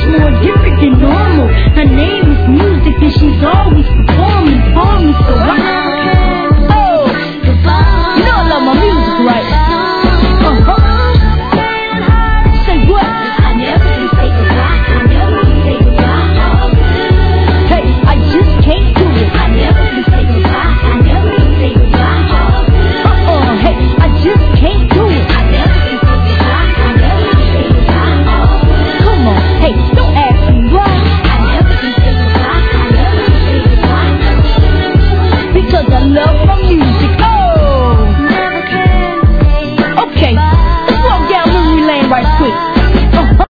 more different than normal. Her name is music and she's always